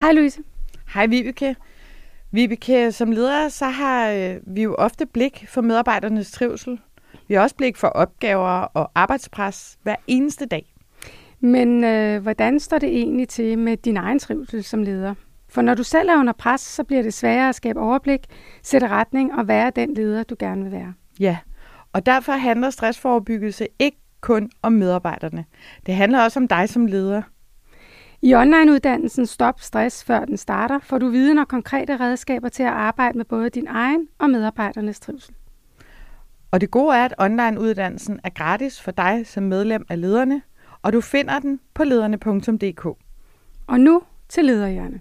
Hej Louise. Hej Vibeke. Vibeke, som leder, så har vi jo ofte blik for medarbejdernes trivsel. Vi har også blik for opgaver og arbejdspres hver eneste dag. Men hvordan står det egentlig til med din egen trivsel som leder? For når du selv er under pres, så bliver det sværere at skabe overblik, sætte retning og være den leder, du gerne vil være. Ja, og derfor handler stressforebyggelse ikke kun om medarbejderne. Det handler også om dig som leder. I onlineuddannelsen Stop Stress før den starter, får du viden og konkrete redskaber til at arbejde med både din egen og medarbejdernes trivsel. Og det gode er, at onlineuddannelsen er gratis for dig som medlem af lederne, og du finder den på lederne.dk. Og nu til Lederhjerne.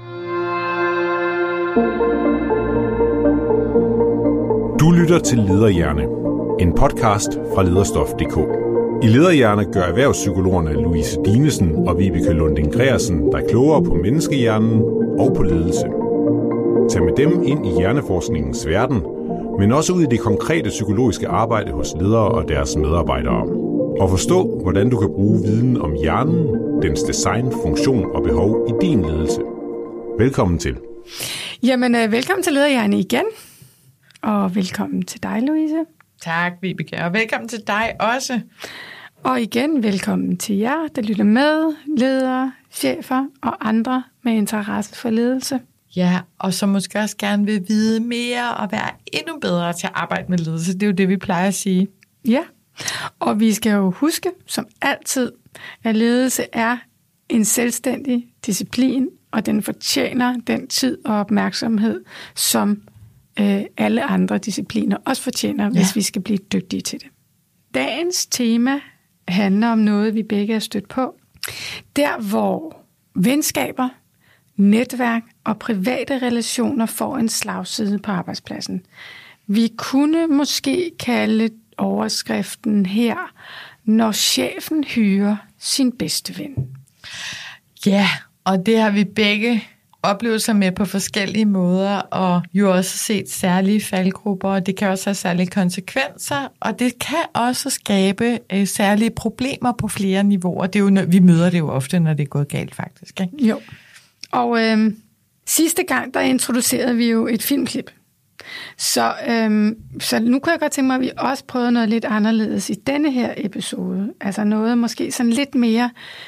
Du lytter til Lederhjerne, en podcast fra Lederstof.dk. I Lederhjerne gør erhvervspsykologerne Louise Dinesen og Vibeke Lunding Gregersen dig klogere på menneskehjernen og på ledelse. Tag med dem ind i hjerneforskningens verden, men også ud i det konkrete psykologiske arbejde hos ledere og deres medarbejdere. Og forstå, hvordan du kan bruge viden om hjernen, dens design, funktion og behov i din ledelse. Velkommen til. Jamen, velkommen til Lederhjerne igen. Og velkommen til dig, Louise. Tak, Vibeke, og velkommen til dig også. Og igen, velkommen til jer, der lytter med, ledere, chefer og andre med interesse for ledelse. Ja, og som måske også gerne vil vide mere og være endnu bedre til at arbejde med ledelse. Det er jo det, vi plejer at sige. Ja, og vi skal jo huske, som altid, at ledelse er en selvstændig disciplin, og den fortjener den tid og opmærksomhed, som alle andre discipliner også fortjener, hvis vi skal blive dygtige til det. Dagens tema handler om noget, vi begge er stødt på. Der, hvor venskaber, netværk og private relationer får en slagside på arbejdspladsen. Vi kunne måske kalde overskriften her, når chefen hyrer sin bedste ven. Ja, og det har vi begge oplevelser med på forskellige måder, og jo også set særlige faldgrupper, og det kan også have særlige konsekvenser, og det kan også skabe særlige problemer på flere niveauer. Det er jo, vi møder det jo ofte, når det er gået galt, faktisk. Ikke? Jo, og sidste gang, der introducerede vi jo et filmklip. Så nu kunne jeg godt tænke mig, at vi også prøvede noget lidt anderledes i denne her episode. Altså noget måske sådan lidt mere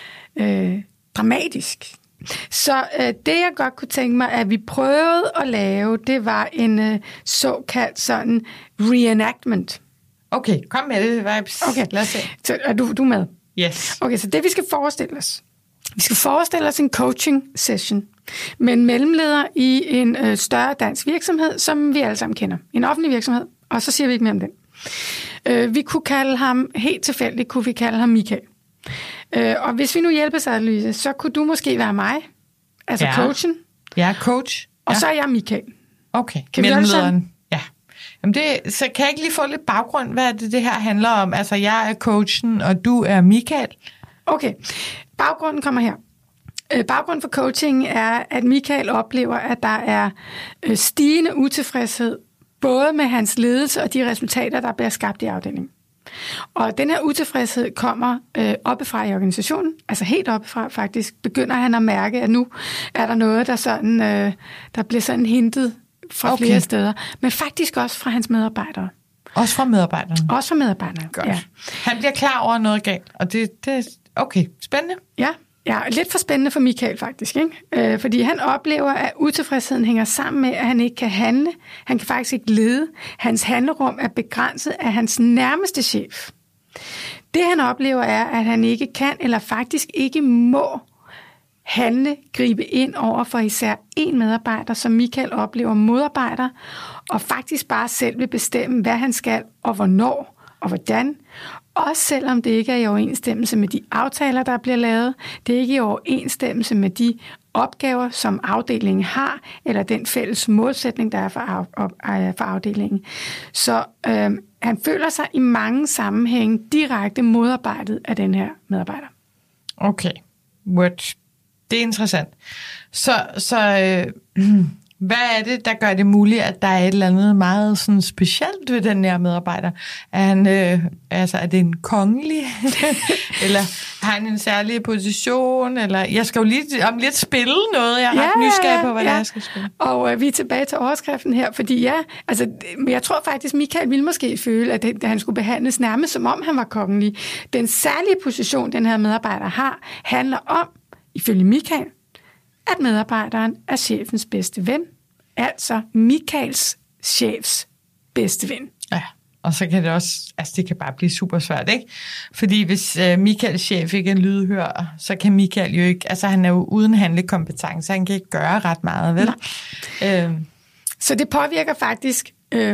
dramatisk. Så det, jeg godt kunne tænke mig, at vi prøvede at lave, det var en såkaldt sådan reenactment. Okay, kom med det, vibes. Okay, lad os se. Så er du med? Yes. Okay, så det vi skal forestille os. Vi skal forestille os en coaching session med en mellemleder i en større dansk virksomhed, som vi alle sammen kender. En offentlig virksomhed, og så siger vi ikke mere om den. Vi kunne kalde ham, helt tilfældigt kunne vi kalde ham Michael. Og hvis vi nu hjælper sig, Louise, så kunne du måske være mig, altså coachen. Ja, coach. Og så er jeg Michael. Okay, kan mellemlederen. Ja. Jamen så kan jeg ikke lige få lidt baggrund, hvad det her handler om? Altså, jeg er coachen, og du er Michael. Okay, baggrunden kommer her. Baggrunden for coaching er, at Michael oplever, at der er stigende utilfredshed, både med hans ledelse og de resultater, der bliver skabt i afdelingen. Og den her utilfredshed kommer oppefra i organisationen, altså helt oppefra faktisk, begynder han at mærke, at nu er der noget, der, sådan, der bliver sådan hintet fra flere steder, men faktisk også fra hans medarbejdere. Også fra medarbejderne? Også fra medarbejderne, godt. Ja. Han bliver klar over noget galt, og det okay, spændende. Ja, lidt for spændende for Michael faktisk, ikke? Fordi han oplever, at utilfredsheden hænger sammen med, at han ikke kan handle. Han kan faktisk ikke lede. Hans handlerum er begrænset af hans nærmeste chef. Det han oplever er, at han ikke kan eller faktisk ikke må handle, gribe ind over for især en medarbejder, som Michael oplever modarbejder, og faktisk bare selv vil bestemme, hvad han skal og hvornår og hvordan. Også selvom det ikke er i overensstemmelse med de aftaler, der bliver lavet. Det er ikke i overensstemmelse med de opgaver, som afdelingen har, eller den fælles målsætning, der er for afdelingen. Så han føler sig i mange sammenhænge direkte modarbejdet af den her medarbejder. Okay, det er interessant. Så Hvad er det, der gør det muligt, at der er et eller andet meget sådan specielt ved den her medarbejder? Er han, er det en kongelig? Eller har han en særlig position? Eller jeg skal jo lige om lidt spille noget. Jeg er ret nysgerrig på, hvad jeg skal spille. Og vi er tilbage til overskriften her, fordi men jeg tror faktisk, Michael ville måske føle, at han skulle behandles nærmest som om han var kongelig. Den særlige position, den her medarbejder har, handler om, ifølge Michael, at medarbejderen er chefens bedste ven. Altså Michaels chefs bedste ven. Ja, og så kan det også, det kan bare blive super svært, ikke? Fordi hvis Michaels chef ikke er lydhør, så kan Michael jo ikke, han er jo uden handlekompetence, han kan ikke gøre ret meget, vel? Så det påvirker faktisk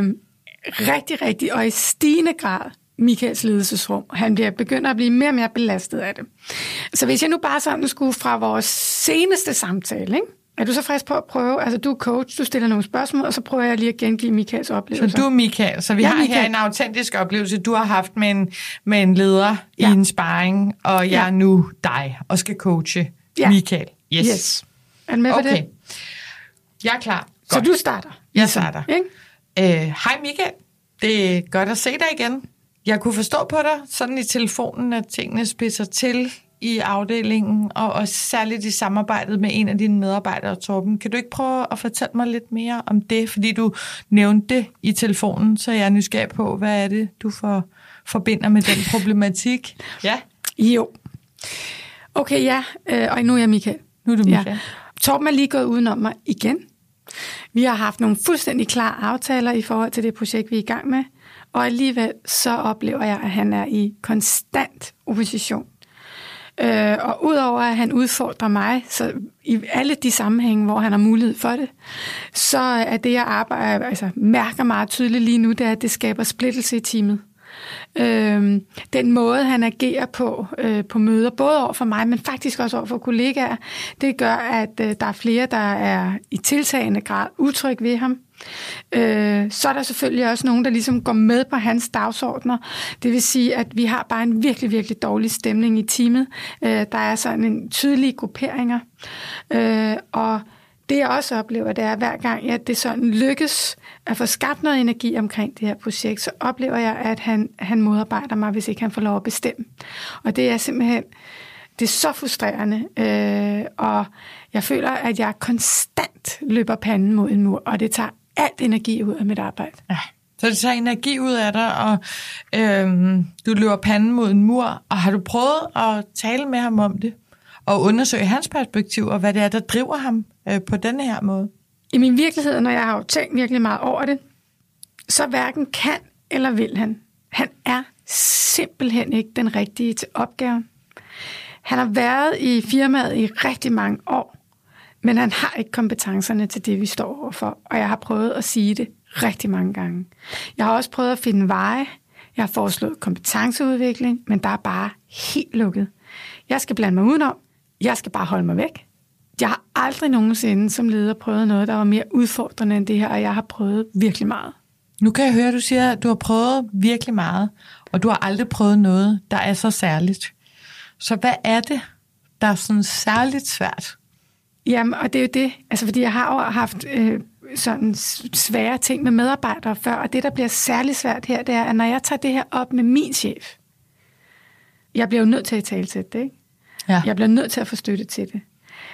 rigtig, og i stigende grad Michaels ledelsesrum. Han begynder at blive mere og mere belastet af det. Så hvis jeg nu bare sådan skulle fra vores seneste samtale, ikke? Er du så frisk på at prøve? Altså, du er coach, du stiller nogle spørgsmål, og så prøver jeg lige at gengive Michaels oplevelse. Så du er Michael, så vi har Michael. Her en autentisk oplevelse, du har haft med en leder i en sparring, og jeg er nu dig, og skal coache Michael. Yes. Er du med på det? Jeg er klar. Godt. Så du starter? Jeg starter. Hej Michael, det er godt at se dig igen. Jeg kunne forstå på dig, sådan i telefonen, at tingene spidser til i afdelingen, og også særligt i samarbejdet med en af dine medarbejdere, Torben. Kan du ikke prøve at fortælle mig lidt mere om det? Fordi du nævnte det i telefonen, så jeg er nysgerrig på, hvad er det, du forbinder med den problematik? Ja? Jo. Okay, og nu er jeg Michael. Nu er du Michael. Ja. Torben er lige gået udenom mig igen. Vi har haft nogle fuldstændig klare aftaler i forhold til det projekt, vi er i gang med, og alligevel så oplever jeg, at han er i konstant opposition. Og udover at han udfordrer mig, så i alle de sammenhænge, hvor han har mulighed for det, så er det, jeg mærker meget tydeligt lige nu, det er, at det skaber splittelse i teamet. Den måde, han agerer på møder, både over for mig, men faktisk også over for kollegaer, det gør, at der er flere, der er i tiltagende grad utryg ved ham. Så er der selvfølgelig også nogen, der ligesom går med på hans dagsordner. Det vil sige, at vi har bare en virkelig, virkelig dårlig stemning i teamet. Der er sådan en tydelige grupperinger. Og det jeg også oplever, det er, at hver gang at det sådan lykkes at få skabt noget energi omkring det her projekt, så oplever jeg, at han modarbejder mig, hvis ikke han får lov at bestemme. Og det er simpelthen, det er så frustrerende, og jeg føler, at jeg konstant løber panden mod en mur, og det tager alt energi ud af mit arbejde. Ja. Så det tager energi ud af dig, og du løber panden mod en mur, og har du prøvet at tale med ham om det? Og undersøge hans perspektiv, og hvad det er, der driver ham på denne her måde? I min virkelighed, når jeg har tænkt virkelig meget over det, så hverken kan eller vil han. Han er simpelthen ikke den rigtige til opgaven. Han har været i firmaet i rigtig mange år, men han har ikke kompetencerne til det, vi står overfor. Og jeg har prøvet at sige det rigtig mange gange. Jeg har også prøvet at finde veje. Jeg har foreslået kompetenceudvikling, men der er bare helt lukket. Jeg skal blande mig udenom. Jeg skal bare holde mig væk. Jeg har aldrig nogensinde som leder prøvet noget, der var mere udfordrende end det her, og jeg har prøvet virkelig meget. Nu kan jeg høre, at du siger, at du har prøvet virkelig meget, og du har aldrig prøvet noget, der er så særligt. Så hvad er det, der er sådan særligt svært? Jamen, og det er jo det. Altså, fordi jeg har jo haft sådan svære ting med medarbejdere før, og det, der bliver særligt svært her, det er, at når jeg tager det her op med min chef, jeg bliver jo nødt til at talsætte det, ikke? Ja. Jeg bliver nødt til at få støtte til det.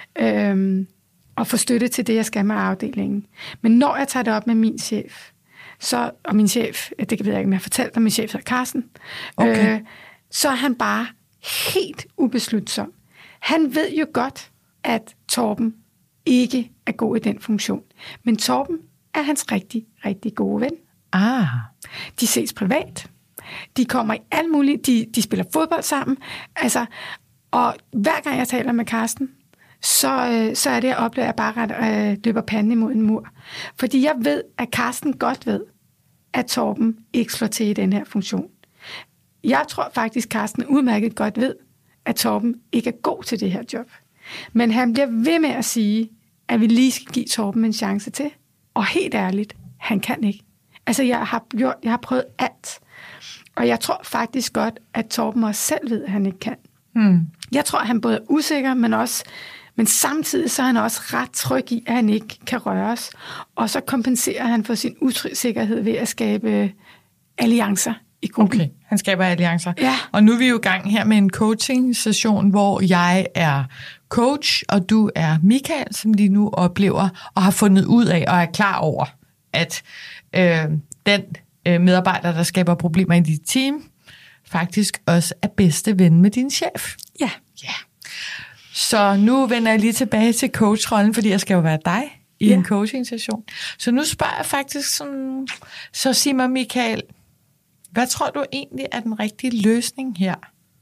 Og få støtte til det, jeg skal med afdelingen. Men når jeg tager det op med min chef, og min chef, det ved jeg ikke, om jeg har fortalt dig, min chef hedder Carsten, okay. Så er han bare helt ubeslutsom. Han ved jo godt, at Torben ikke er god i den funktion. Men Torben er hans rigtig, rigtig gode ven. De ses privat. De kommer i alt muligt. De spiller fodbold sammen. Altså, og hver gang jeg taler med Carsten, så er det, jeg oplever, at jeg bare løber panden imod en mur. Fordi jeg ved, at Carsten godt ved, at Torben ikke slår til i den her funktion. Jeg tror faktisk, Carsten udmærket godt ved, at Torben ikke er god til det her job. Men han bliver ved med at sige, at vi lige skal give Torben en chance til. Og helt ærligt, han kan ikke. Altså, jeg har prøvet alt. Og jeg tror faktisk godt, at Torben også selv ved, at han ikke kan. Jeg tror, at han både er usikker, men også Men samtidig så er han også ret tryg i, at han ikke kan røres. Og så kompenserer han for sin usikkerhed ved at skabe alliancer i gruppen. Okay, han skaber alliancer. Ja. Og nu er vi jo i gang her med en coaching-session, hvor jeg er coach, og du er Michael, som lige nu oplever og har fundet ud af og er klar over, at den medarbejder, der skaber problemer i dit team, faktisk også er bedste ven med din chef. Ja. Ja. Så nu vender jeg lige tilbage til coachrollen, fordi jeg skal jo være dig i en coaching-session. Så nu spørger jeg faktisk sådan, så sig mig, Michael, hvad tror du egentlig er den rigtige løsning her?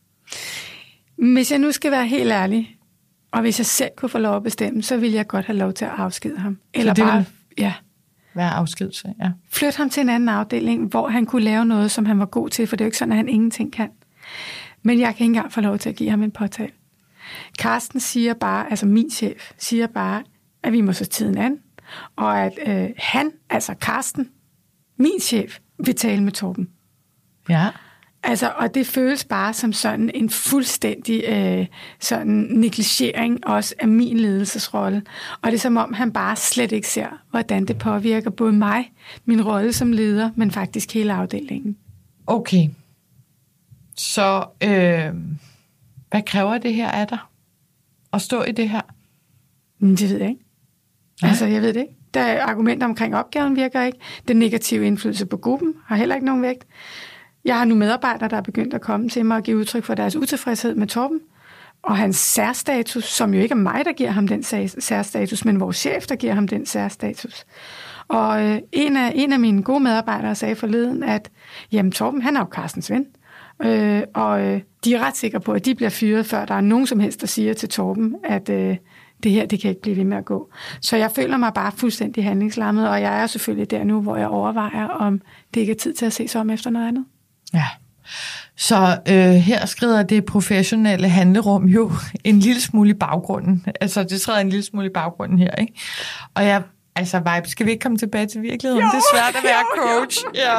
Hvis jeg nu skal være helt ærlig, og hvis jeg selv kunne få lov at bestemme, så ville jeg godt have lov til at afskede ham. Eller bare, være afskedelse, ja. Flytte ham til en anden afdeling, hvor han kunne lave noget, som han var god til, for det er jo ikke sådan, at han ingenting kan. Men jeg kan ikke engang få lov til at give ham en påtale. Carsten siger bare, altså min chef, siger bare, at vi må så tiden an, og at han, altså Carsten, min chef, vil tale med Torben. Ja. Altså, og det føles bare som sådan en fuldstændig sådan negligering også af min ledelsesrolle. Og det er som om, han bare slet ikke ser, hvordan det påvirker både mig, min rolle som leder, men faktisk hele afdelingen. Okay. Så hvad kræver det her af dig? At stå i det her? Det ved jeg ikke. Ja. Altså, jeg ved det ikke. Der er argumenter omkring opgaven virker ikke. Den negative indflydelse på gruppen har heller ikke nogen vægt. Jeg har nu medarbejdere, der er begyndt at komme til mig og give udtryk for deres utilfredshed med Torben, og hans særstatus, som jo ikke er mig, der giver ham den særstatus, men vores chef, der giver ham den særstatus. Og en af mine gode medarbejdere sagde forleden, at jamen, Torben, han er jo Carstens ven, og de er ret sikre på, at de bliver fyret, før der er nogen som helst, der siger til Torben, at det her, det kan ikke blive ved med at gå. Så jeg føler mig bare fuldstændig handlingslammet, og jeg er selvfølgelig der nu, hvor jeg overvejer, om det ikke er tid til at se sig om efter noget andet. Ja, så her skrider det professionelle handlerum jo en lille smule i baggrunden. Altså, det træder en lille smule i baggrunden her, ikke? Og jeg, altså, vibe, skal vi ikke komme tilbage til virkeligheden? Jo, det er svært at være coach. Ja.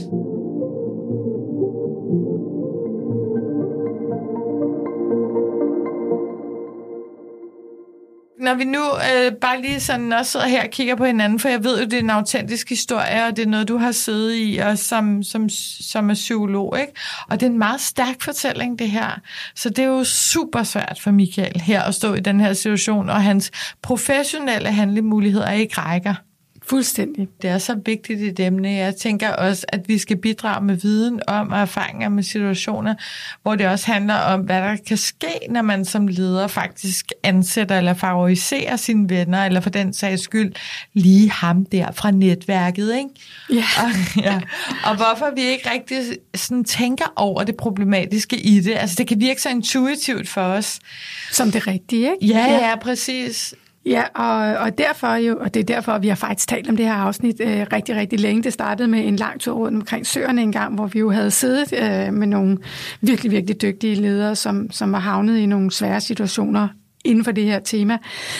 Når vi nu bare lige sådan også sidder her og kigger på hinanden, for jeg ved jo, det er en autentisk historie, og det er noget, du har siddet i, og som er psykolog, ikke? Og det er en meget stærk fortælling, det her. Så det er jo super svært for Michael her at stå i den her situation, og hans professionelle handlemuligheder ikke rækker. Fuldstændig. Det er så vigtigt et emne. Jeg tænker også, at vi skal bidrage med viden om og erfaringer med situationer, hvor det også handler om, hvad der kan ske, når man som leder faktisk ansætter eller favoriserer sine venner, eller for den sags skyld lige ham der fra netværket, ikke? Ja. Og hvorfor vi ikke rigtig sådan tænker over det problematiske i det. Altså, det kan virke så intuitivt for os. Som det rigtige, ikke? Ja, præcis. Ja, og derfor jo, og det er derfor, vi har faktisk talt om det her afsnit rigtig, rigtig længe. Det startede med en lang tur rundt omkring søerne en gang, hvor vi jo havde siddet med nogle virkelig, virkelig dygtige ledere, som var havnet i nogle svære situationer inden for det her tema.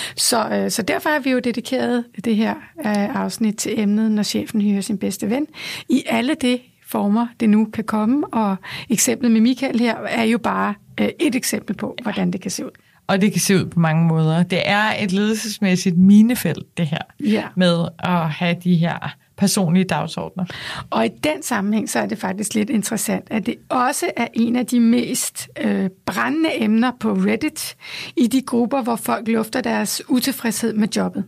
Så derfor har vi jo dedikeret det her afsnit til emnet, når chefen hyrer sin bedste ven. I alle det former, det nu kan komme, og eksemplet med Michael her er jo bare et eksempel på, hvordan det kan se ud. Og det kan se ud på mange måder. Det er et ledelsesmæssigt minefelt, det her, med at have de her personlige dagsordner. Og i den sammenhæng, så er det faktisk lidt interessant, at det også er en af de mest brændende emner på Reddit, i de grupper, hvor folk lufter deres utilfredshed med jobbet.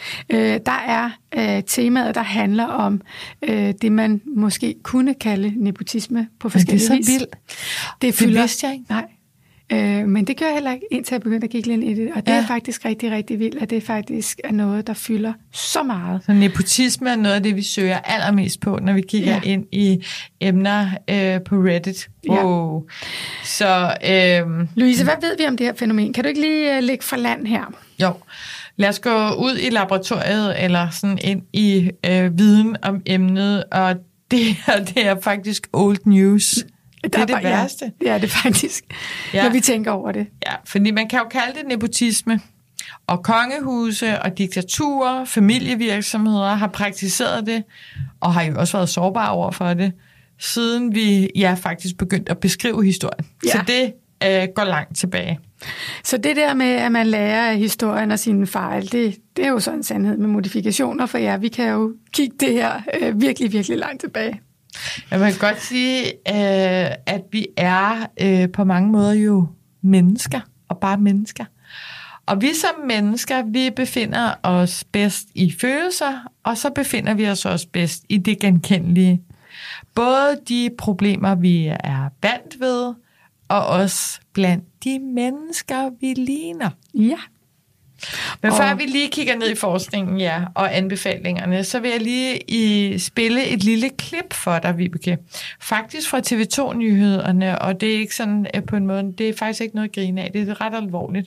Der er temaet, der handler om det, man måske kunne kalde nepotisme på forskellige vis. Men det er så vildt. Det vidste jeg ikke. Nej. Men det gør jeg heller ikke, indtil jeg begyndte at kigge lidt i det. Og det er faktisk rigtig, rigtig vildt, at det faktisk er noget, der fylder så meget. Så nepotisme er noget af det, vi søger allermest på, når vi kigger ind i emner på Reddit. Wow. Så, Louise, hvad ved vi om det her fænomen? Kan du ikke lige lægge for land her? Jo. Lad os gå ud i laboratoriet, eller sådan ind i viden om emnet, og det her, det er faktisk old news. Det er det værste. Ja, det er faktisk, når vi tænker over det. Ja, fordi man kan jo kalde det nepotisme. Og kongehuse og diktaturer, familievirksomheder har praktiseret det, og har jo også været sårbare over for det, siden vi faktisk begyndt at beskrive historien. Ja. Så det går langt tilbage. Så det der med, at man lærer af historien og sine fejl, det er jo sådan en sandhed med modifikationer for jer. Vi kan jo kigge det her virkelig, virkelig langt tilbage. Jeg kan godt sige, at vi er på mange måder jo mennesker, og bare mennesker. Og vi som mennesker, vi befinder os bedst i følelser, og så befinder vi os også bedst i det genkendelige. Både de problemer, vi er vant ved, og også blandt de mennesker, vi ligner. Ja. Men før vi lige kigger ned i forskningen og anbefalingerne, så vil jeg lige spille et lille klip for dig, Vibeke. Faktisk fra TV2-nyhederne, og det er ikke sådan på en måde, det er faktisk ikke noget at grine af, det er ret alvorligt.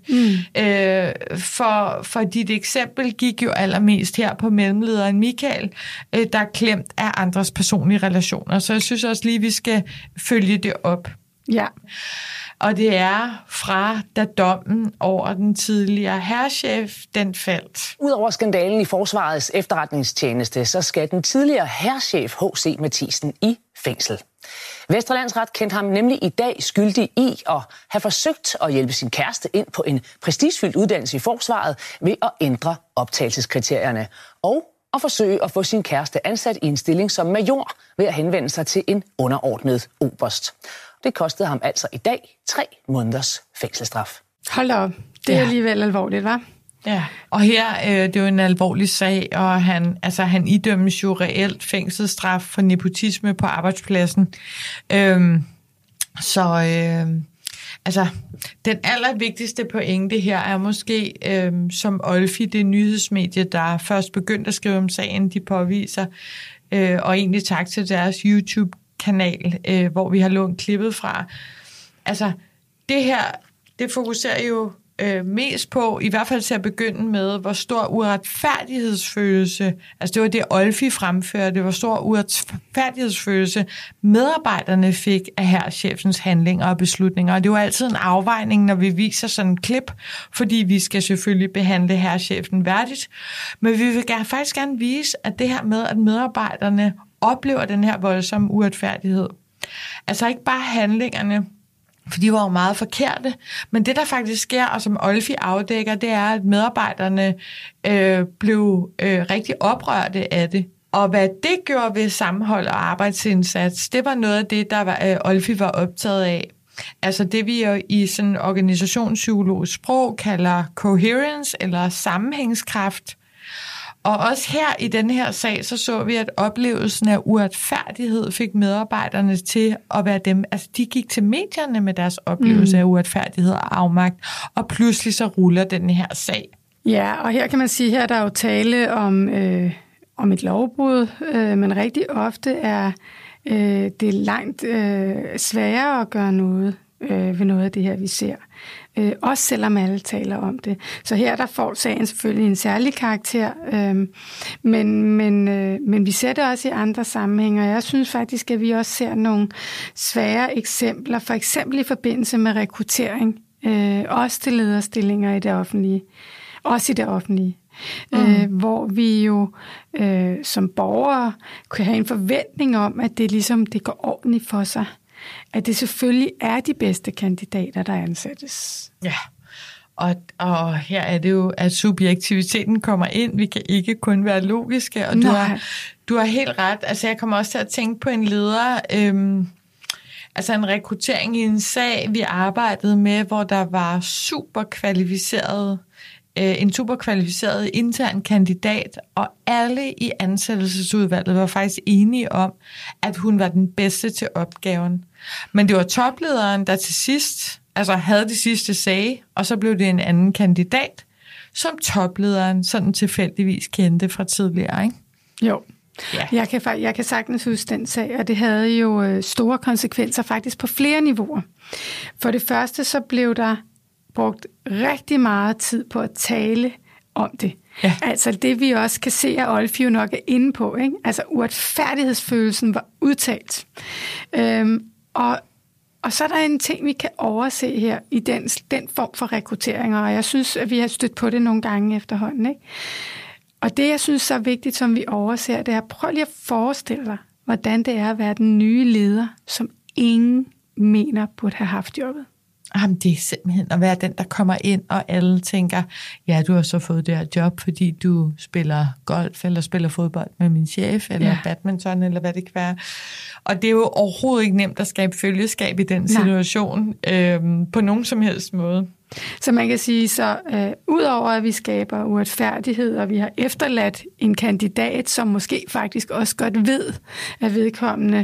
For dit eksempel gik jo allermest her på mellemlederen Michael, der er klemt af andres personlige relationer. Så jeg synes også lige, vi skal følge det op. Ja. Og det er fra, da dommen over den tidligere hærchef, den faldt. Udover skandalen i Forsvarets efterretningstjeneste, så skal den tidligere hærchef H.C. Mathisen i fængsel. Vestre Landsret kendte ham nemlig i dag skyldig i at have forsøgt at hjælpe sin kæreste ind på en prestigefyldt uddannelse i Forsvaret ved at ændre optagelseskriterierne. Og at forsøge at få sin kæreste ansat i en stilling som major ved at henvende sig til en underordnet oberst. Det kostede ham altså i dag 3 måneders fængselsstraf. Hold op. Det er alligevel alvorligt, hva'? Ja, og her det er jo en alvorlig sag, og han idømmes jo reelt fængselsstraf for nepotisme på arbejdspladsen. Den allervigtigste pointe her er måske, som Olfi, det nyhedsmedie, der først begyndte at skrive om sagen, de påviser, og egentlig tak til deres YouTube-kanal, hvor vi har lånt klippet fra. Altså, det her, det fokuserer jo mest på, i hvert fald til at begynde med, hvor stor uretfærdighedsfølelse, altså det var det, Olfi fremførte, hvor stor uretfærdighedsfølelse medarbejderne fik af hærchefens handlinger og beslutninger. Og det var altid en afvejning, når vi viser sådan en klip, fordi vi skal selvfølgelig behandle hærchefen værdigt. Men vi vil faktisk gerne vise, at det her med, at medarbejderne oplever den her voldsomme uretfærdighed. Altså ikke bare handlingerne, for de var jo meget forkerte. Men det, der faktisk sker, og som Olfi afdækker, det er, at medarbejderne blev rigtig oprørte af det. Og hvad det gjorde ved sammenhold og arbejdsindsats, det var noget af det, der Olfi var optaget af. Altså det, vi jo i sådan organisationspsykologisk sprog kalder coherence eller sammenhængskraft. Og også her i den her sag, så vi, at oplevelsen af uretfærdighed fik medarbejderne til at være dem. Altså, de gik til medierne med deres oplevelse af uretfærdighed og afmagt, og pludselig så ruller den her sag. Ja, og her kan man sige, her der er jo tale om et lovbrud, men rigtig ofte er det langt sværere at gøre noget ved noget af det her, vi ser. Også selvom alle taler om det. Så her der får sagen selvfølgelig en særlig karakter, men vi ser det også i andre sammenhænge, og jeg synes faktisk, at vi også ser nogle svære eksempler, for eksempel i forbindelse med rekruttering, også til lederstillinger i det offentlige, også i det offentlige. Hvor vi jo som borgere kan have en forventning om, at det ligesom det går ordentligt for sig. At det selvfølgelig er de bedste kandidater, der ansættes. Ja, og her er det jo, at subjektiviteten kommer ind. Vi kan ikke kun være logiske, og du har helt ret. Altså, jeg kommer også til at tænke på en leder, altså en rekruttering i en sag, vi arbejdede med, hvor der var en super kvalificeret intern kandidat, og alle i ansættelsesudvalget var faktisk enige om, at hun var den bedste til opgaven. Men det var toplederen, der til sidst havde det sidste sag, og så blev det en anden kandidat, som toplederen sådan tilfældigvis kendte fra tidligere, ikke? Jo. Ja. Jeg kan sagtens huske den sag, og det havde jo store konsekvenser faktisk på flere niveauer. For det første så blev der brugt rigtig meget tid på at tale om det. Ja. Altså det, vi også kan se, at Olfi jo nok er inde på, ikke? Altså uretfærdighedsfølelsen var udtalt. Og så er der en ting, vi kan overse her i den form for rekrutteringer, og jeg synes, at vi har stødt på det nogle gange efterhånden, ikke? Og det, jeg synes er vigtigt, som vi overser, det er, prøv lige at forestille dig, hvordan det er at være den nye leder, som ingen mener burde have haft jobbet. Jamen, det er simpelthen at være den, der kommer ind, og alle tænker, ja, du har så fået det her job, fordi du spiller golf, eller spiller fodbold med min chef, eller badminton, eller hvad det kan være. Og det er jo overhovedet ikke nemt at skabe følgeskab i den situation, på nogen som helst måde. Så man kan sige, så udover at vi skaber uretfærdighed, og vi har efterladt en kandidat, som måske faktisk også godt ved, at vedkommende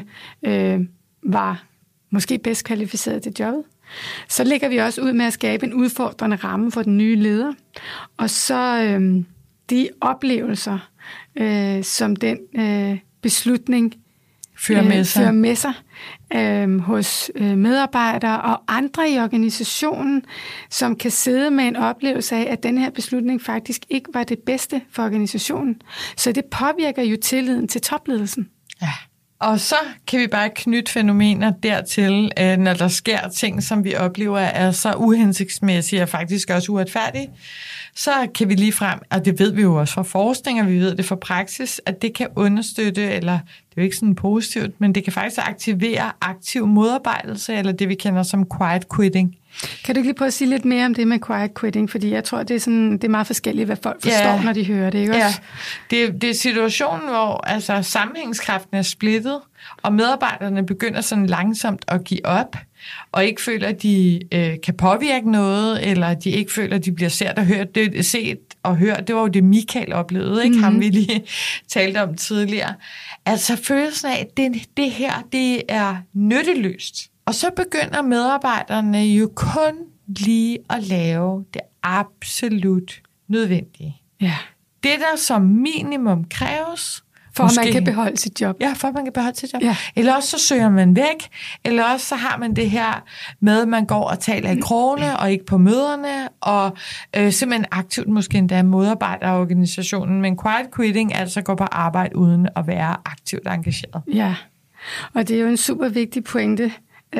var måske bedst kvalificeret til jobbet, så lægger vi også ud med at skabe en udfordrende ramme for den nye leder. Og så de oplevelser, som den beslutning fører med sig hos medarbejdere og andre i organisationen, som kan sidde med en oplevelse af, at den her beslutning faktisk ikke var det bedste for organisationen. Så det påvirker jo tilliden til topledelsen. Ja. Og så kan vi bare knytte fænomener dertil, når der sker ting, som vi oplever er så uhensigtsmæssige og faktisk også uretfærdige, så kan vi lige frem, og det ved vi jo også fra forskning, og vi ved det fra praksis, at det kan understøtte, eller det er jo ikke sådan positivt, men det kan faktisk aktivere aktiv modarbejdelse, eller det vi kender som quiet quitting. Kan du ikke lige prøve at sige lidt mere om det med quiet quitting? Fordi jeg tror, det er meget forskelligt, hvad folk forstår, når de hører det, ikke også? Ja, det er situationen, hvor altså, sammenhængskraften er splittet, og medarbejderne begynder sådan langsomt at give op, og ikke føler, at de kan påvirke noget, eller de ikke føler, at de bliver set og hørt. Det var jo det, Michael oplevede, ikke? Ham vi lige talte om tidligere. Altså følelsen af, at det her, det er nytteløst. Og så begynder medarbejderne jo kun lige at lave det absolut nødvendige. Ja. Det, der som minimum kræves, for at man kan beholde sit job. Ja, for at man kan beholde sit job. Ja. Eller også så søger man væk, eller også så har man det her med, at man går og taler i krogene, og ikke på møderne, og simpelthen aktivt måske endda modarbejder organisationen. Men quiet quitting altså går på arbejde uden at være aktivt engageret. Ja, og det er jo en super vigtig pointe.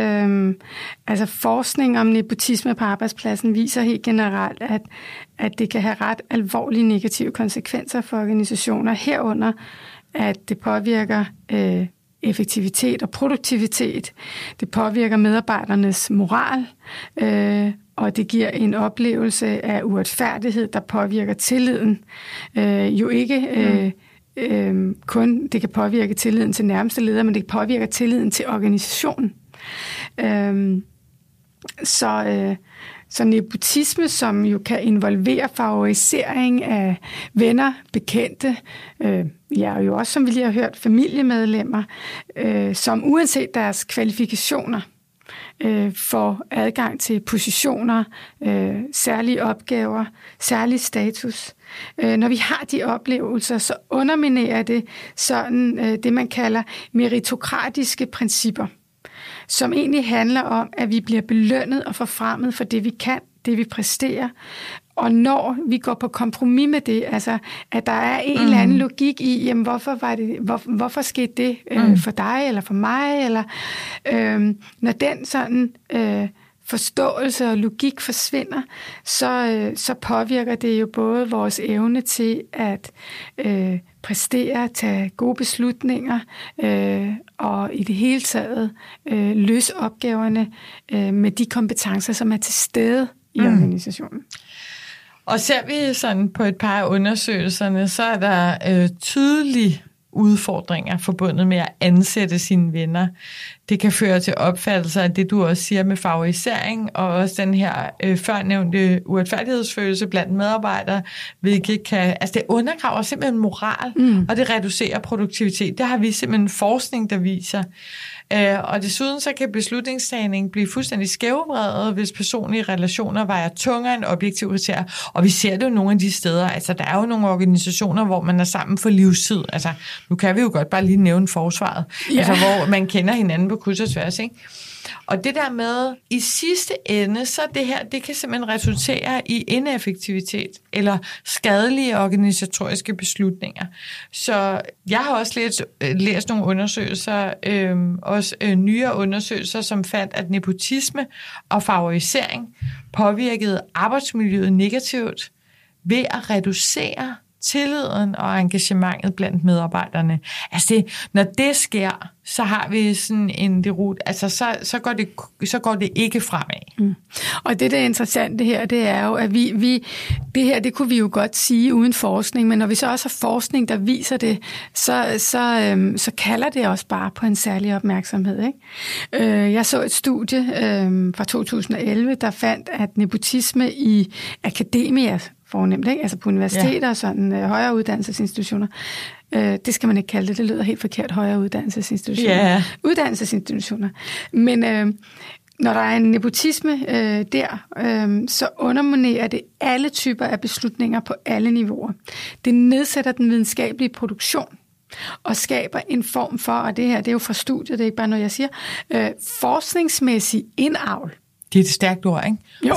Altså forskning om nepotisme på arbejdspladsen viser helt generelt, at det kan have ret alvorlige negative konsekvenser for organisationer, herunder at det påvirker effektivitet og produktivitet, det påvirker medarbejdernes moral, og det giver en oplevelse af uretfærdighed, der påvirker tilliden. Jo ikke kun det kan påvirke tilliden til nærmeste leder, men det påvirker tilliden til organisationen. Så nepotisme, som jo kan involvere favorisering af venner, bekendte, og jo også, som vi lige har hørt, familiemedlemmer, som uanset deres kvalifikationer får adgang til positioner, særlige opgaver, særlig status. Når vi har de oplevelser, så underminerer det sådan det, man kalder meritokratiske principper, som egentlig handler om, at vi bliver belønnet og forfremmet for det, vi kan, det vi præsterer. Og når vi går på kompromis med det, altså at der er en eller anden logik i, jamen hvorfor skete det for dig eller for mig, eller når den sådan forståelse og logik forsvinder, så påvirker det jo både vores evne til at præstere, tage gode beslutninger og i det hele taget løse opgaverne med de kompetencer, som er til stede i organisationen. Og ser vi sådan på et par af undersøgelserne, så er der tydelige udfordringer forbundet med at ansætte sine venner. Det kan føre til opfattelser af det, du også siger med favorisering, og også den her førnævnte uretfærdighedsfølelse blandt medarbejdere, hvilket kan, altså det undergraver simpelthen moral, og det reducerer produktivitet. Det har vi simpelthen forskning, der viser. Og desuden så kan beslutningstagning blive fuldstændig skævvredet, hvis personlige relationer vejer tungere end objektive kriterier. Og vi ser det jo nogle af de steder. Altså der er jo nogle organisationer, hvor man er sammen for livstid. Altså nu kan vi jo godt bare lige nævne forsvaret. Ja. Altså hvor man kender hinanden på kryds og tværs, ikke? Og det der med, i sidste ende, så det her, det kan simpelthen resultere i ineffektivitet eller skadelige organisatoriske beslutninger. Så jeg har også læst nogle undersøgelser, også nyere undersøgelser, som fandt, at nepotisme og favorisering påvirkede arbejdsmiljøet negativt ved at reducere tilliden og engagementet blandt medarbejderne. Altså når det sker, så har vi sådan en derut, altså så går det ikke fremad. Og det er interessante her, det er jo, at vi det her, det kunne vi jo godt sige uden forskning, men når vi så også har forskning, der viser det, så kalder det også bare på en særlig opmærksomhed, ikke? Jeg så et studie fra 2011, der fandt, at nepotisme i akademia, fornemt, ikke? Altså på universiteter og sådan højere uddannelsesinstitutioner. Det skal man ikke kalde det. Det lyder helt forkert, højere uddannelsesinstitutioner. Yeah. Uddannelsesinstitutioner. Men når der er en nepotisme så underminerer det alle typer af beslutninger på alle niveauer. Det nedsætter den videnskabelige produktion og skaber en form for, og det her, det er jo fra studiet, det er ikke bare noget, jeg siger, forskningsmæssig indavl. Det er et stærkt ord, ikke? Jo,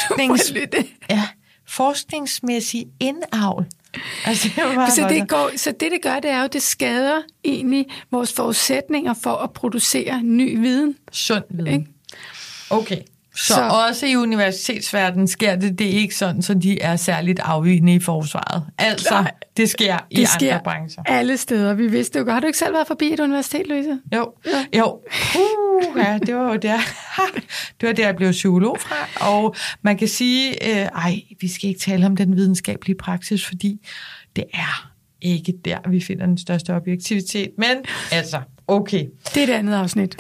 forskningsmæssig indavl. Altså, så det gør, det er jo, det skader egentlig vores forudsætninger for at producere ny viden. Sund viden. Ikke? Okay. Så også i universitetsverdenen sker det er ikke sådan, så de er særligt afvigende i forsvaret. Altså, nej, det sker i andre brancher. Alle steder. Vi vidste jo godt. Har du ikke selv været forbi et universitet, Louise? Jo. Ja, det var jo der. Det var der, jeg blev psykolog fra. Og man kan sige, vi skal ikke tale om den videnskabelige praksis, fordi det er ikke der, vi finder den største objektivitet. Men altså, okay. Det er det andet afsnit.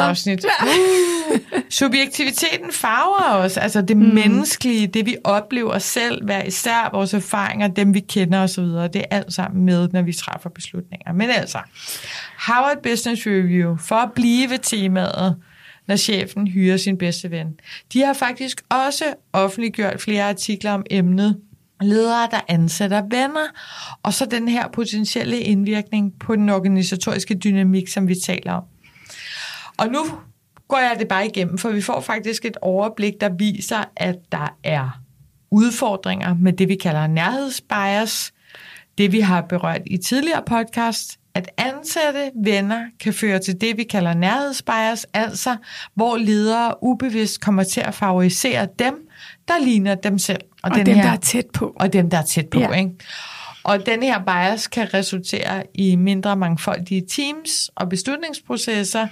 Subjektiviteten farver os, altså det menneskelige, det vi oplever selv, hver især vores erfaringer, dem vi kender osv., det er alt sammen med, når vi træffer beslutninger. Men altså, Harvard Business Review, for at blive ved temaet, når chefen hyrer sin bedste ven, de har faktisk også offentliggjort flere artikler om emnet ledere, der ansætter venner, og så den her potentielle indvirkning på den organisatoriske dynamik, som vi taler om. Og nu går jeg det bare igennem, for vi får faktisk et overblik, der viser, at der er udfordringer med det, vi kalder nærhedsbias. Det, vi har berørt i tidligere podcast, at ansætte venner kan føre til det, vi kalder nærhedsbias, altså hvor ledere ubevidst kommer til at favorisere dem, der ligner dem selv. Og dem, der er tæt på. Og dem, der er tæt på, ja. Ikke? Og den her bias kan resultere i mindre mangfoldige teams og beslutningsprocesser,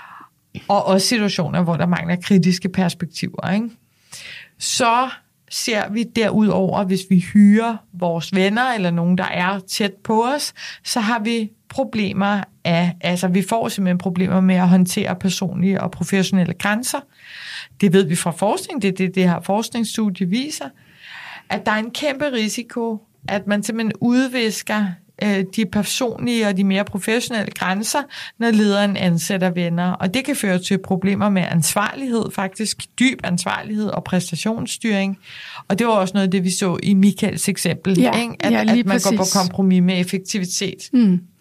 og også situationer, hvor der mangler kritiske perspektiver. Ikke? Så ser vi derudover, hvis vi hyrer vores venner eller nogen, der er tæt på os, så har vi problemer vi får simpelthen problemer med at håndtere personlige og professionelle grænser. Det ved vi fra forskning, det her forskningsstudie viser, at der er en kæmpe risiko, at man simpelthen udvisker de personlige og de mere professionelle grænser, når lederen ansætter venner. Og det kan føre til problemer med ansvarlighed, faktisk dyb ansvarlighed og præstationsstyring. Og det var også noget af det, vi så i Michaels eksempel, ikke? At man går på kompromis med effektivitet.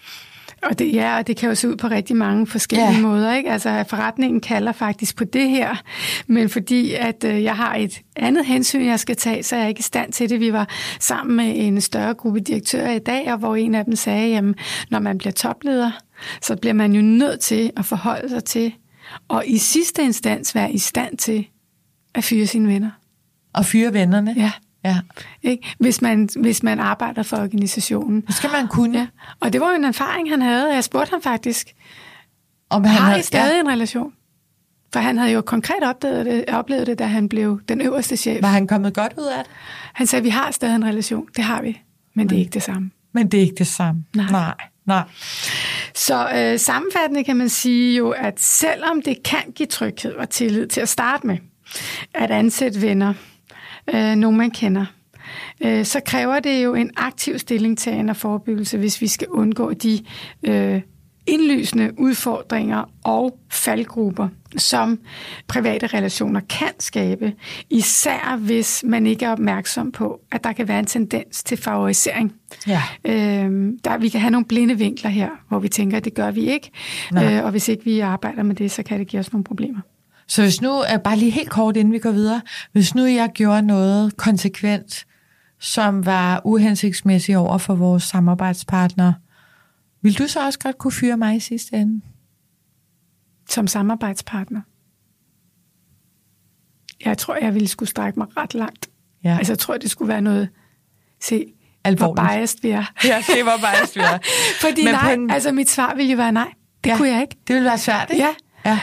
Og det kan jo se ud på rigtig mange forskellige måder, ikke? Altså forretningen kalder faktisk på det her, men fordi at jeg har et andet hensyn, jeg skal tage, så er jeg ikke i stand til det. Vi var sammen med en større gruppe direktører i dag, og hvor en af dem sagde, jamen, når man bliver topleder, så bliver man jo nødt til at forholde sig til, og i sidste instans være i stand til at fyre sine venner. Og fyre vennerne? Ja. Ja. Ikke? Hvis man arbejder for organisationen. Det skal man kunne. Ja. Og det var jo en erfaring, han havde. Jeg spurgte ham faktisk, om har I stadig en relation? For han havde jo konkret oplevet det, da han blev den øverste chef. Var han kommet godt ud af det? Han sagde, vi har stadig en relation. Det har vi, men det er ikke det samme. Men det er ikke det samme. Nej. Så sammenfattende kan man sige jo, at selvom det kan give tryghed og tillid til at starte med, at ansætte venner, nogen man kender, så kræver det jo en aktiv stillingtagen og forebyggelse, hvis vi skal undgå de indlysende udfordringer og faldgrupper, som private relationer kan skabe, især hvis man ikke er opmærksom på, at der kan være en tendens til favorisering. Ja. Vi kan have nogle blinde vinkler her, hvor vi tænker, at det gør vi ikke, og hvis ikke vi arbejder med det, så kan det give os nogle problemer. Så hvis nu, bare lige helt kort inden vi går videre, hvis nu jeg gjorde noget konsekvent, som var uhensigtsmæssigt over for vores samarbejdspartnere, vil du så også godt kunne fyre mig i sidste ende? Som samarbejdspartner? Jeg tror, jeg ville skulle strække mig ret langt. Ja. Altså, jeg tror, det skulle være noget... Se, alvorligt. Hvor biased vi er. Ja, se hvor biased vi er. Fordi men altså mit svar ville jo være nej. Det kunne jeg ikke. Det ville være svært, ikke? Ja.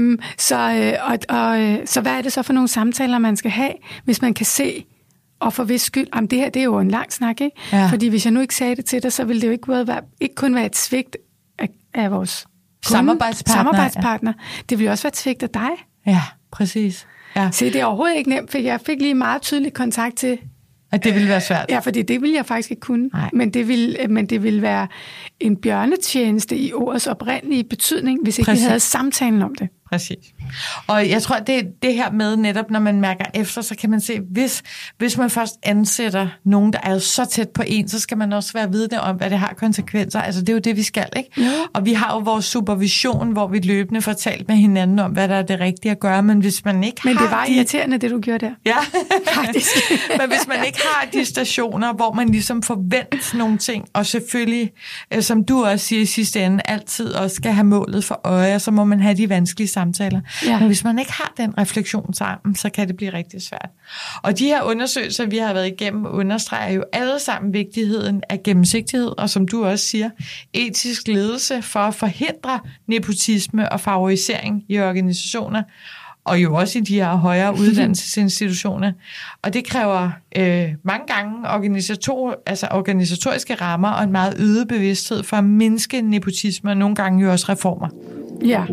Så hvad er det så for nogle samtaler, man skal have, hvis man kan se, og for hvis skyld, det her det er jo en lang snak, ikke? Ja. Fordi hvis jeg nu ikke sagde det til dig, så ville det jo ikke kun være et svigt af vores samarbejdspartner. Det ville også være et svigt af dig. Ja, præcis. Ja. Se, det er overhovedet ikke nemt, for jeg fik lige meget tydelig kontakt til... At det ville være svært. Ja, fordi det ville jeg faktisk ikke kunne. Men det ville være en bjørnetjeneste i ordets oprindelige betydning, hvis ikke vi havde samtalen om det. Præcis. Og jeg tror, det her med netop, når man mærker efter, så kan man se, hvis man først ansætter nogen, der er så tæt på en, så skal man også være vidne om, hvad det har konsekvenser. Altså, det er jo det, vi skal, ikke? Ja. Og vi har jo vores supervision, hvor vi løbende får talt med hinanden om, hvad der er det rigtige at gøre, men hvis man ikke Men det var irriterende, det du gjorde der. Ja, faktisk. Men hvis man ikke har de stationer, hvor man ligesom forventer nogle ting, og selvfølgelig, som du også siger i sidste ende, altid også skal have målet for øje, så må man have de vanskelige samtaler. Ja. Men hvis man ikke har den refleksion sammen, så kan det blive rigtig svært. Og de her undersøgelser, vi har været igennem, understreger jo alle sammen vigtigheden af gennemsigtighed, og som du også siger, etisk ledelse for at forhindre nepotisme og favorisering i organisationer, og jo også i de her højere uddannelsesinstitutioner. Og det kræver mange gange organisatoriske rammer og en meget øget bevidsthed for at mindske nepotisme, og nogle gange jo også reformer. Ja.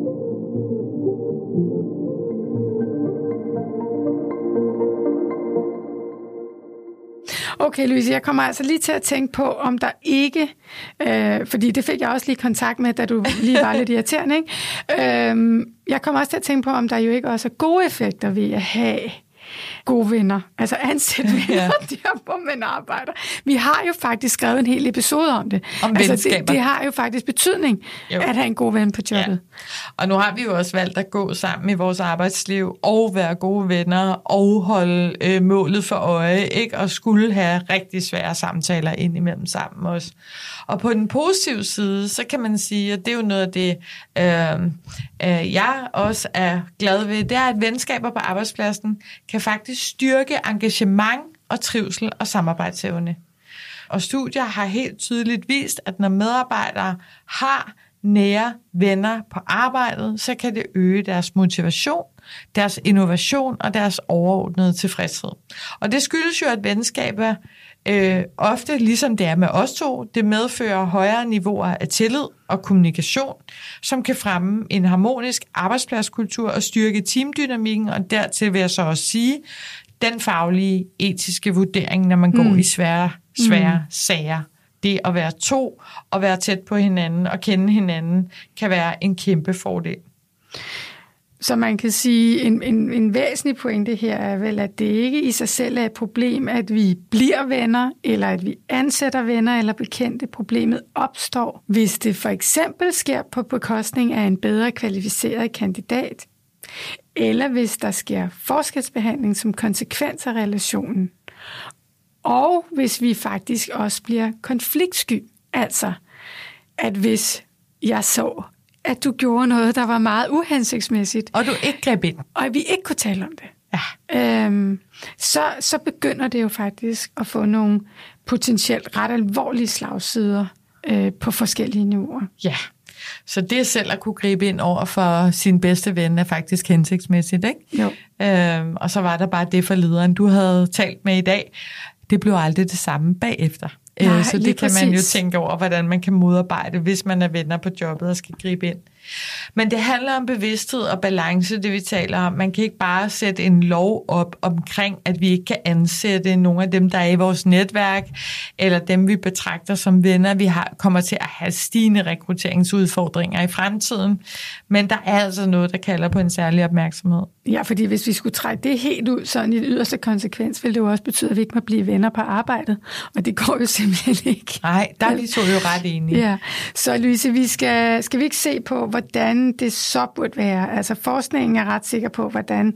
Okay, Louise, jeg kommer altså lige til at tænke på, om der ikke, fordi det fik jeg også lige kontakt med, da du lige var lidt irriterende, ikke? Jeg kommer også til at tænke på, om der jo ikke også er gode effekter ved at have gode venner, altså ansætte venner, der hvor man arbejder. Vi har jo faktisk skrevet en hel episode om det. Om venskaber. Det har jo faktisk betydning, at have en god ven på jobbet. Ja. Og nu har vi jo også valgt at gå sammen i vores arbejdsliv, og være gode venner, og holde målet for øje, ikke? Og skulle have rigtig svære samtaler indimellem sammen også. Og på den positive side, så kan man sige, at det er jo noget af det, jeg også er glad ved, det er, at venskaber på arbejdspladsen kan faktisk styrke engagement og trivsel og samarbejdsevne. Og studier har helt tydeligt vist, at når medarbejdere har nære venner på arbejdet, så kan det øge deres motivation, deres innovation og deres overordnede tilfredshed. Og det skyldes jo, at venskaber ofte, ligesom det er med os to, det medfører højere niveauer af tillid og kommunikation, som kan fremme en harmonisk arbejdspladskultur og styrke teamdynamikken, og dertil vil jeg så også sige, den faglige, etiske vurdering, når man går i svære sager. Det at være to og være tæt på hinanden og kende hinanden, kan være en kæmpe fordel. Så man kan sige, en væsentlig pointe her er vel, at det ikke i sig selv er et problem, at vi bliver venner, eller at vi ansætter venner eller bekendte. Problemet opstår, hvis det for eksempel sker på bekostning af en bedre kvalificeret kandidat, eller hvis der sker forskelsbehandling som konsekvens af relationen. Og hvis vi faktisk også bliver konfliktsky. Altså, at hvis jeg så, at du gjorde noget, der var meget uhensigtsmæssigt. Og du ikke greb ind. Og vi ikke kunne tale om det. Ja. Så begynder det jo faktisk at få nogle potentielt ret alvorlige slagsider på forskellige niveauer. Ja, så det selv at kunne gribe ind over for sin bedste ven er faktisk hensigtsmæssigt, ikke? Jo. Og så var der bare det for lederen, du havde talt med i dag. Det blev aldrig det samme bagefter. Nej, så det kan man jo tænke over, hvordan man kan modarbejde, hvis man er venner på jobbet og skal gribe ind. Men det handler om bevidsthed og balance, det vi taler om. Man kan ikke bare sætte en lov op omkring, at vi ikke kan ansætte nogle af dem, der er i vores netværk, eller dem, vi betragter som venner. Vi kommer til at have stigende rekrutteringsudfordringer i fremtiden, men der er altså noget, der kalder på en særlig opmærksomhed. Ja, fordi hvis vi skulle trække det helt ud, sådan i det yderste konsekvens, ville det jo også betyde, at vi ikke må blive venner på arbejdet, og det går jo simpelthen ikke. Nej, der er vi to jo ret enige. Ja, så Louise, skal vi ikke se på, hvordan det så burde være? Altså forskningen er ret sikker på, hvordan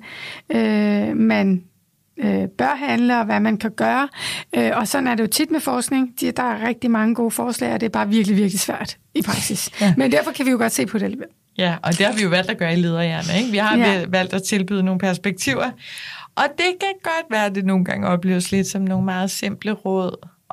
man bør handle, og hvad man kan gøre. Og sådan er det jo tit med forskning. Der er rigtig mange gode forslag, og det er bare virkelig, virkelig svært i praksis. Ja. Men derfor kan vi jo godt se på det alligevel. Ja, og det har vi jo valgt at gøre i Lederhjerne, ikke? Vi har valgt at tilbyde nogle perspektiver, og det kan godt være, at det nogle gange opleves lidt som nogle meget simple råd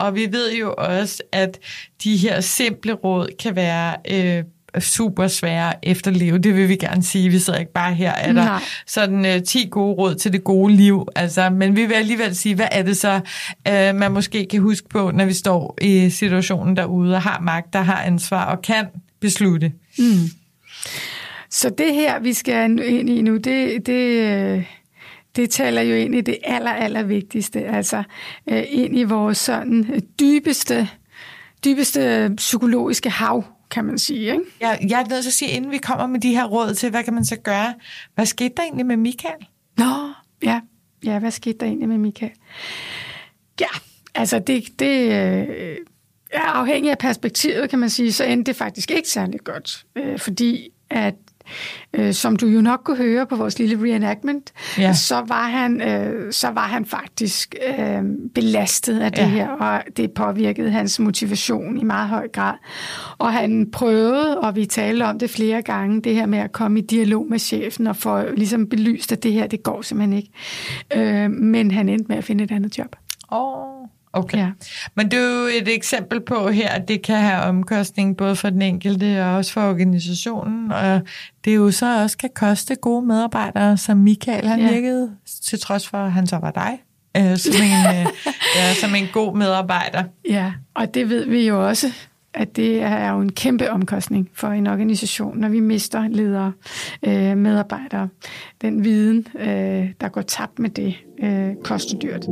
Og vi ved jo også, at de her simple råd kan være super svære at efterleve. Det vil vi gerne sige. Vi sidder ikke bare her, er der sådan 10 gode råd til det gode liv. Altså, men vi vil alligevel sige, hvad er det så, man måske kan huske på, når vi står i situationen derude og har magt, der har ansvar og kan beslutte. Så det her, vi skal ind i nu, det taler jo ind i det aller vigtigste, altså ind i vores sådan dybeste psykologiske hav, kan man sige, ikke? Jeg er nødt til at sige, inden vi kommer med de her råd til, hvad kan man så gøre? Hvad skete der egentlig med Michael? Ja, hvad skete der egentlig med Michael? Ja, altså det er afhængig af perspektivet, kan man sige, så endte det faktisk ikke særlig godt, fordi at som du jo nok kunne høre på vores lille reenactment, så var han faktisk belastet af det her, og det påvirkede hans motivation i meget høj grad. Og han prøvede, og vi talte om det flere gange, det her med at komme i dialog med chefen og få ligesom belyst, at det her, det går simpelthen ikke. Men han endte med at finde et andet job. Okay. Ja. Men det er jo et eksempel på her, at det kan have omkostning både for den enkelte og også for organisationen, og det jo så også kan koste gode medarbejdere, som Michael han virkede, til trods for, at han så var dig, som en god medarbejder. Ja, og det ved vi jo også, at det er jo en kæmpe omkostning for en organisation, når vi mister ledere, medarbejdere. Den viden, der går tabt med det, koster dyrt.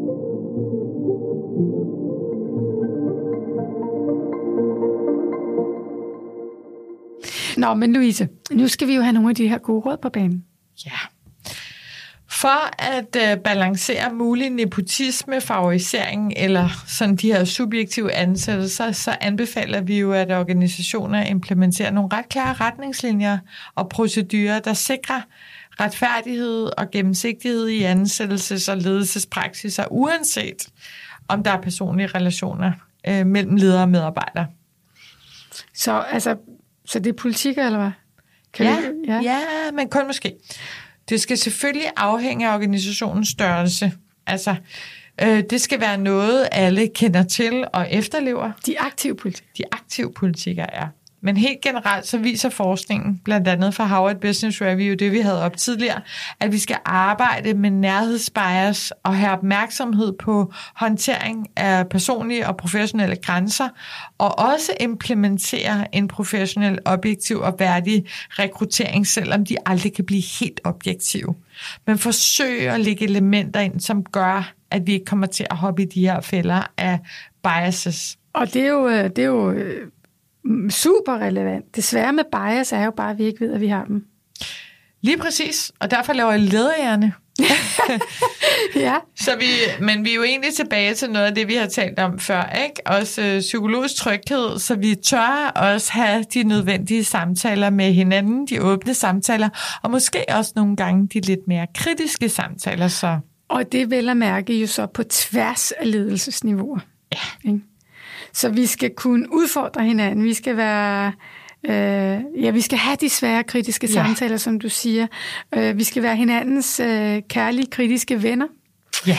Nå, men Louise, nu skal vi jo have nogle af de her gode råd på banen. Ja. For at balancere mulig nepotisme, favorisering eller sådan de her subjektive ansættelser, så anbefaler vi jo, at organisationer implementerer nogle ret klare retningslinjer og procedurer, der sikrer retfærdighed og gennemsigtighed i ansættelses- og ledelsespraksiser, uanset om der er personlige relationer mellem ledere og medarbejdere. Så det er politikker, eller hvad? Ja, men kun måske. Det skal selvfølgelig afhænge af organisationens størrelse. Altså, det skal være noget, alle kender til og efterlever. De aktive politikere er. Men helt generelt så viser forskningen, blandt andet fra Harvard Business Review, det vi havde op tidligere, at vi skal arbejde med nærhedsbias og have opmærksomhed på håndtering af personlige og professionelle grænser, og også implementere en professionel, objektiv og værdig rekruttering, selvom de aldrig kan blive helt objektive. Men forsøg at lægge elementer ind, som gør, at vi ikke kommer til at hoppe i de her fælder af biases. Og det er jo super relevant. Det svære med bias er jo bare, at vi ikke ved, at vi har dem. Lige præcis, og derfor laver jeg lederhjerne. Ja. Men vi er jo egentlig tilbage til noget af det, vi har talt om før, ikke? Også psykologisk tryghed, så vi tør også have de nødvendige samtaler med hinanden, de åbne samtaler, og måske også nogle gange de lidt mere kritiske samtaler. Så. Og det vel at mærke jo så på tværs af ledelsesniveauer. Ja. Ikke? Så vi skal kunne udfordre hinanden. Vi skal være, vi skal have de svære kritiske samtaler, som du siger. Vi skal være hinandens kærlige kritiske venner. Ja.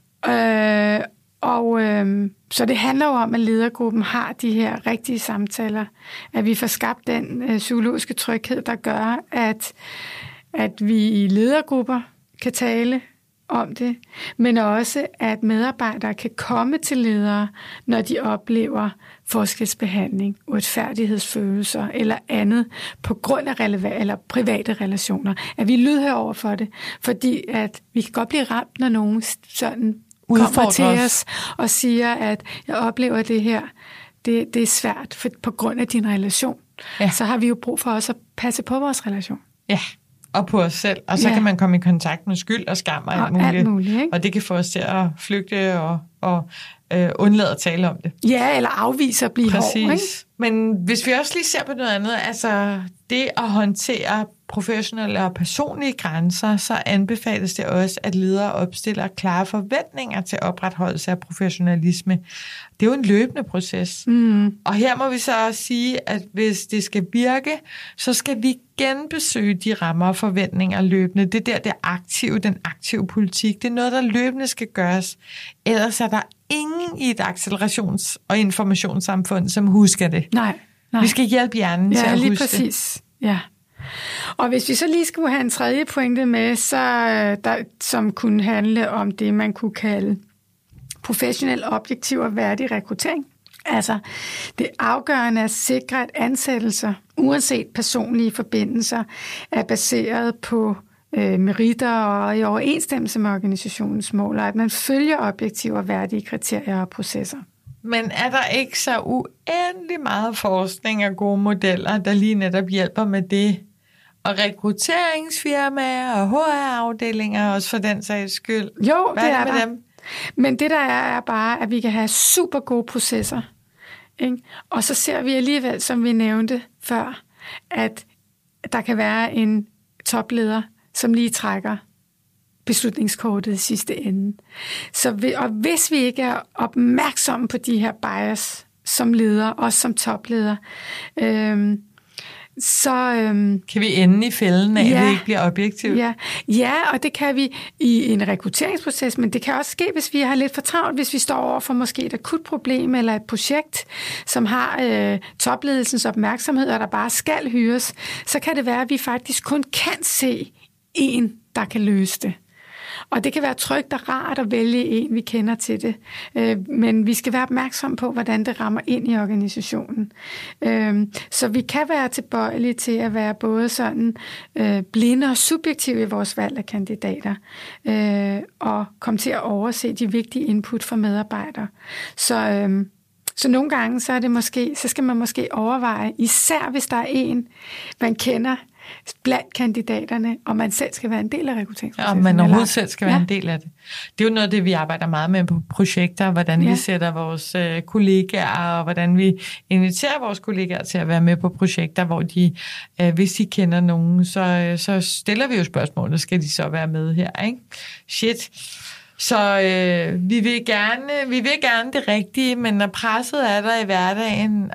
Så det handler jo om, at ledergruppen har de her rigtige samtaler. At vi får skabt den psykologiske tryghed, der gør, at vi i ledergrupper kan tale om det, men også, at medarbejdere kan komme til ledere, når de oplever forskelsbehandling, uretfærdighedsfølelser eller andet på grund af eller private relationer. At vi lydhører over for det, fordi at vi kan godt blive ramt, når nogen sådan kommer til os og siger, at jeg oplever det her, det er svært på grund af din relation. Ja. Så har vi jo brug for også at passe på vores relation. Ja. Og på os selv, og så kan man komme i kontakt med skyld og skam og alt muligt. Og det kan få os til at flygte og undlade at tale om det. Ja, eller afvise at blive hård. Ikke? Men hvis vi også lige ser på noget andet, altså det at håndtere professionelle og personlige grænser, så anbefales det også, at ledere opstiller klare forventninger til opretholdelse af professionalisme. Det er jo en løbende proces. Og her må vi så også sige, at hvis det skal virke, så skal vi genbesøge de rammer og forventninger løbende. Det den aktive politik, det er noget, der løbende skal gøres. Ellers er der ingen i et accelerations- og informationssamfund, som husker det. Nej. Vi skal hjælpe hjernen til at huske præcis. Ja. Og hvis vi så lige skulle have en tredje pointe med, som kunne handle om det, man kunne kalde professionel, objektiv og værdig rekruttering. Altså, det afgørende er at sikre, at ansættelser, uanset personlige forbindelser, er baseret på meritter og i overensstemmelse med organisationens mål, og at man følger objektive og værdige kriterier og processer. Men er der ikke så uendelig meget forskning og gode modeller, der lige netop hjælper med det? Og rekrutteringsfirmaer og HR-afdelinger også for den sags skyld. Jo, hvad er det med dem? Men det der er bare, at vi kan have super gode processer. Ikke? Og så ser vi alligevel, som vi nævnte før, at der kan være en topleder, som lige trækker beslutningskortet i sidste ende. Og hvis vi ikke er opmærksomme på de her bias som leder, også som topleder, så kan vi ende i fælden af, at det ikke bliver objektivt? Ja, og det kan vi i en rekrutteringsproces, men det kan også ske, hvis vi har lidt for travlt, hvis vi står over for måske et akut problem eller et projekt, som har topledelsens opmærksomhed, og der bare skal hyres, så kan det være, at vi faktisk kun kan se en, der kan løse det. Og det kan være trygt og rart at vælge en, vi kender til det. Men vi skal være opmærksom på, hvordan det rammer ind i organisationen. Så vi kan være tilbøjelige til at være både sådan blinde og subjektive i vores valg af kandidater. Og komme til at overse de vigtige input fra medarbejdere. Så nogle gange så skal man måske overveje, især hvis der er en, man kender blandt kandidaterne, og man selv skal være en del af rekrutteringsprocessen. Og man overhovedet selv skal være en del af det. Det er jo noget af det, vi arbejder meget med på projekter, hvordan vi sætter vores kollegaer, og hvordan vi inviterer vores kollegaer til at være med på projekter, hvor de, hvis de kender nogen, så stiller vi jo spørgsmål, og skal de så være med her, ikke? Shit. Så vi vil gerne det rigtige, men når presset er der i hverdagen,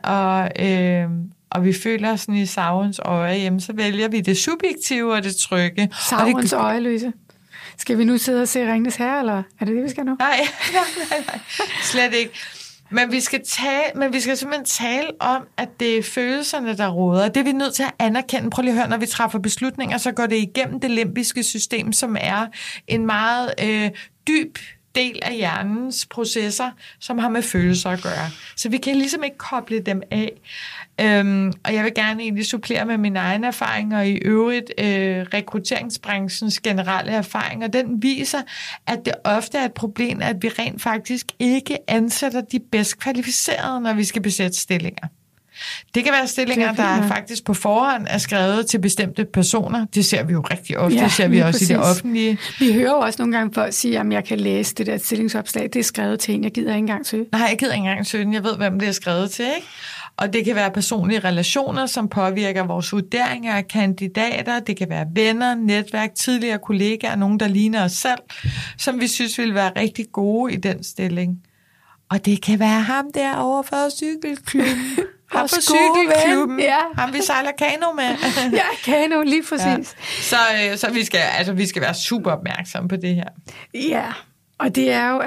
og vi føler sådan i savens øje, jamen, så vælger vi det subjektive og det trygge. Savens øje, Louise. Skal vi nu sidde og se Ringenes Herre, eller er det, vi skal nu? Nej, slet ikke. Men vi skal simpelthen tale om, at det er følelserne, der råder. Det er vi nødt til at anerkende. Prøv lige at høre, når vi træffer beslutninger, så går det igennem det limbiske system, som er en meget dyb del af hjernens processer, som har med følelser at gøre. Så vi kan ligesom ikke koble dem af. Og jeg vil gerne egentlig supplere med mine egne erfaringer, og i øvrigt rekrutteringsbranchens generelle erfaringer. Den viser, at det ofte er et problem, at vi rent faktisk ikke ansætter de bedst kvalificerede, når vi skal besætte stillinger. Det kan være stillinger, der faktisk på forhånd er skrevet til bestemte personer. Det ser vi jo rigtig ofte, det ser vi også præcis. I det offentlige. Vi hører jo også nogle gange folk sige, at jeg kan læse det der stillingsopslag. Det er skrevet til en, jeg gider ikke engang søge. Nej, jeg gider ikke engang søge den. Jeg ved, hvem det er skrevet til, ikke? Og det kan være personlige relationer, som påvirker vores vurderinger af kandidater. Det kan være venner, netværk, tidligere kollegaer, nogen, der ligner os selv, som vi synes vil være rigtig gode i den stilling. Og det kan være ham derovre fra cykelklubben. Ham på cykelklubben. Ja. Ham vi sejler kano med. Ja, kano, lige præcis. Ja. Så vi skal være super opmærksomme på det her. Ja, og det er jo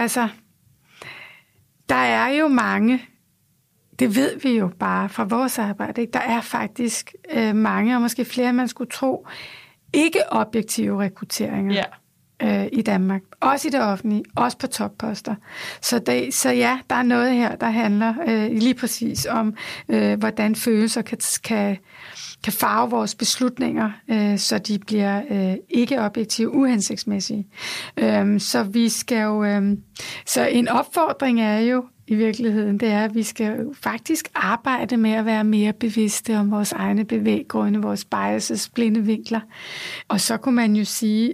der er jo mange, det ved vi jo bare fra vores arbejde, ikke? Der er faktisk mange, og måske flere, man skulle tro, ikke objektive rekrutteringer. I Danmark. Også i det offentlige. Også på topposter. Så ja, der er noget her, der handler lige præcis om, hvordan følelser kan farve vores beslutninger, så de bliver ikke objektive, uhensigtsmæssige. Så vi skal jo... så en opfordring er jo i virkeligheden, det er, at vi skal faktisk arbejde med at være mere bevidste om vores egne bevæggrunde, vores biases, blinde vinkler. Og så kunne man jo sige...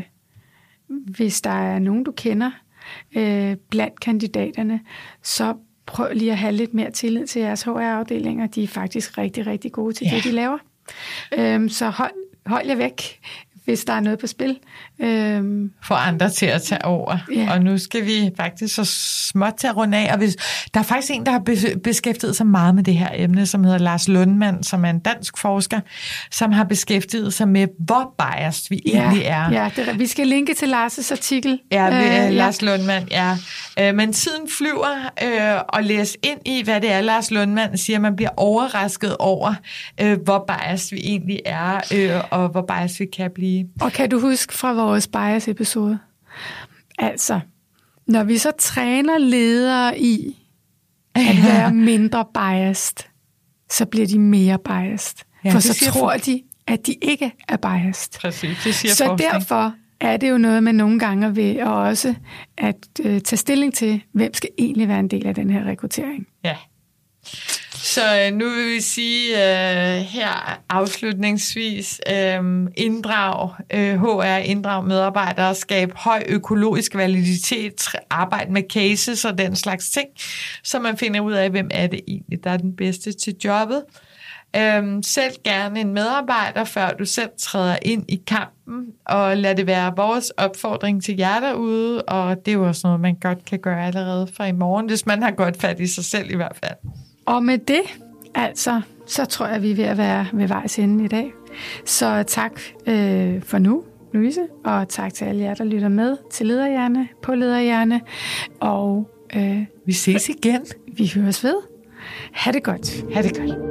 hvis der er nogen, du kender blandt kandidaterne, så prøv lige at have lidt mere tillid til jeres HR-afdelinger. De er faktisk rigtig, rigtig gode til det, de laver. Så hold jer væk, hvis der er noget på spil. For andre til at tage over. Ja. Og nu skal vi faktisk så småt til at runde af. Og der er faktisk en, der har beskæftiget sig meget med det her emne, som hedder Lars Lundmann, som er en dansk forsker, som har beskæftiget sig med, hvor biased vi egentlig er. Ja, vi skal linke til Lars' artikel. Lars Lundmann, ja. Men tiden flyver, og læs ind i, hvad det er, Lars Lundmann siger. Man bliver overrasket over, hvor biased vi egentlig er, og hvor biased vi kan blive. Og kan du huske fra vores bias-episode? Altså, når vi så træner ledere i at være mindre biased, så bliver de mere biased. Ja, for så tror de, at de ikke er biased. Præcis, det siger så forskning. Derfor er det jo noget, man nogle gange ved, og også at tage stilling til, hvem skal egentlig være en del af den her rekruttering. Ja. Så nu vil vi sige her afslutningsvis, inddrag medarbejdere, skabe høj økologisk validitet, arbejde med cases og den slags ting, så man finder ud af, hvem er det egentlig, der er den bedste til jobbet. Selv gerne en medarbejder, før du selv træder ind i kampen, og lad det være vores opfordring til jer derude, og det er jo også noget, man godt kan gøre allerede fra i morgen, hvis man har godt fat i sig selv i hvert fald. Og med det, altså, så tror jeg, vi er ved at være ved vejs ende i dag. Så tak for nu, Louise, og tak til alle jer, der lytter med til Lederhjerne på Lederhjerne. Og vi ses igen. Vi høres ved. Ha' det godt. Ha' det godt.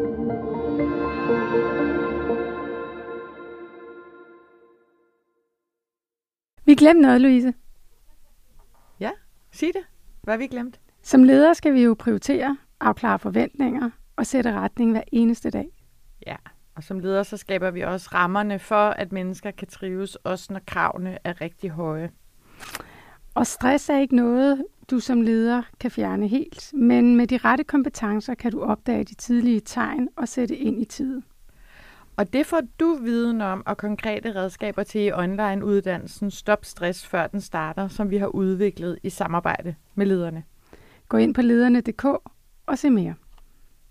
Vi glemte noget, Louise. Ja, sig det. Hvad har vi glemt? Som leder skal vi jo prioritere, afklare forventninger og sætte retning hver eneste dag. Ja, og som leder så skaber vi også rammerne for, at mennesker kan trives, også når kravene er rigtig høje. Og stress er ikke noget, du som leder kan fjerne helt, men med de rette kompetencer kan du opdage de tidlige tegn og sætte ind i tide. Og det får du viden om og konkrete redskaber til i online-uddannelsen Stop Stress før den starter, som vi har udviklet i samarbejde med lederne. Gå ind på lederne.dk og se mere.